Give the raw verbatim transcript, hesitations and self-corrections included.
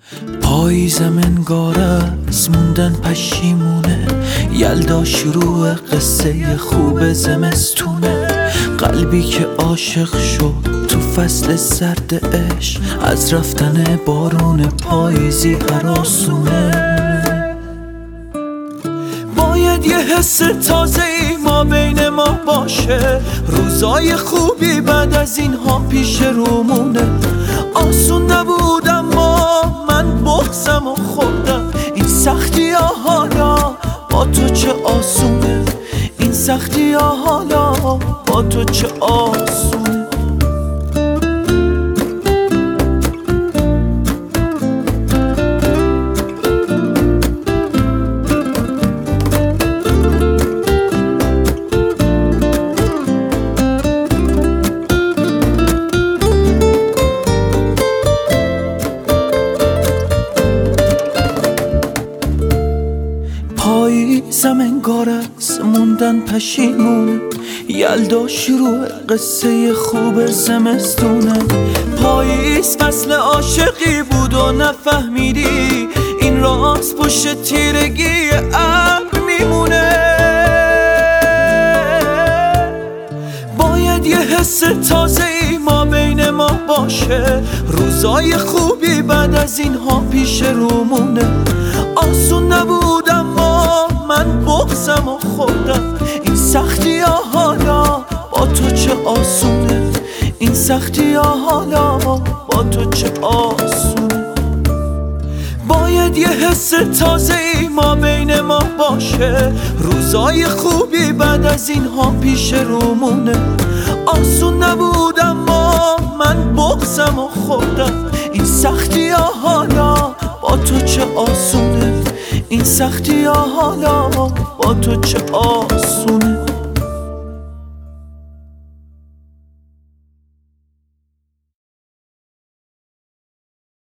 پاییزم انگار از موندن پشیمونه، یلدا شروع قصه خوب زمستونه. قلبی که عاشق شد تو فصل سرد عشق، از رفتن بارون پاییزی هراسونه. باید یه حس تازه ای ما بین ما باشه، روزای خوبی بعد از اینها پیش رومونه. آسون نبود اما من بغضم و خوردم، این سختی ها حالا با تو چه آسونه، این سختی ها حالا با تو چه آسونه. پاییزم انگار از موندن پشیمونه، یلدا شروع قصه خوب زمستونه. پاییز فصل عاشقی بود و نفهمیدی، این راز پشت تیرگی ابر میمونه. باید یه حس تازه ای ما بین ما باشه، روزای خوبی بعد از اینها پیش رومونه. آسون نبود اما من بغضم و خوردم، این سختی ها حالا با تو چه آسونه، این سختی ها حالا با تو چه آسونه. باید یه حس تازه ای ما بین ما باشه، روزای خوبی بعد از اینها پیش رومونه. آسون نبود اما من بغضم و خوردم، این سختی ها حالا با تو چه آسونه، این سختی ها حالا با تو چه آسونه.